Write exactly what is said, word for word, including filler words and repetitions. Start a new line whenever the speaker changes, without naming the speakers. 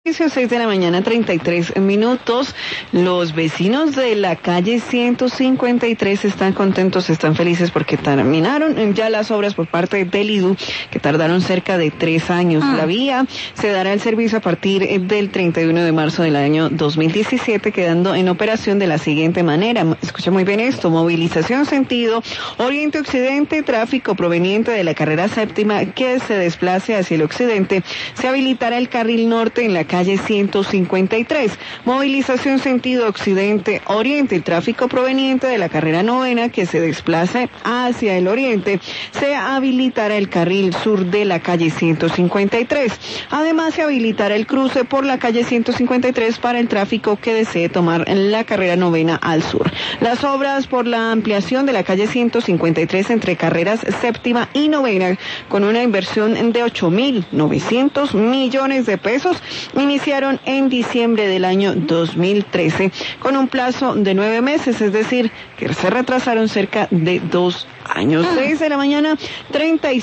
seis de la mañana, treinta y tres minutos. Los vecinos de la calle ciento cincuenta y tres están contentos, están felices porque terminaron ya las obras por parte del I D U, que tardaron cerca de tres años. Ah. La vía se dará el servicio a partir del treinta y uno de marzo del año dos mil diecisiete, quedando en operación de la siguiente manera. Escucha muy bien esto: movilización sentido oriente-occidente, tráfico proveniente de la carrera séptima que se desplace hacia el occidente, se habilitará el carril norte en la calle calle ciento cincuenta y tres, movilización sentido occidente-oriente, tráfico proveniente de la carrera novena que se desplace hacia el oriente, se habilitará el carril sur de la calle ciento cincuenta y tres. Además, se habilitará el cruce por la calle ciento cincuenta y tres para el tráfico que desee tomar la carrera novena al sur. Las obras por la ampliación de la calle ciento cincuenta y tres entre carreras séptima y novena, con una inversión de ocho mil novecientos millones de pesos, iniciaron en diciembre del año dos mil trece con un plazo de nueve meses, es decir, que se retrasaron cerca de dos años. Seis de la mañana, treinta y